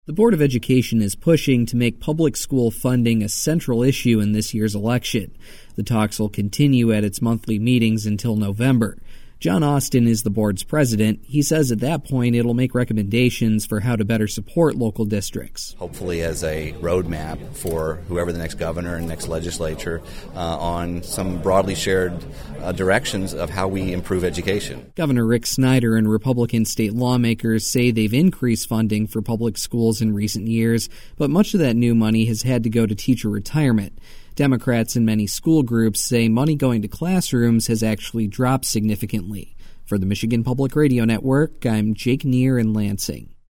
The Board of Education is pushing to make public school funding a central issue in this year's election. The talks will continue at its monthly meetings until November. John Austin is the board's president. He says at that point it'll make recommendations for how to better support local districts. Hopefully as a roadmap for whoever the next governor and next legislature on some broadly shared directions of how we improve education. Governor Rick Snyder and Republican state lawmakers say they've increased funding for public schools in recent years, but much of that new money has had to go to teacher retirement. Democrats and many school groups say money going to classrooms has actually dropped significantly. For the Michigan Public Radio Network, I'm Jake Neer in Lansing.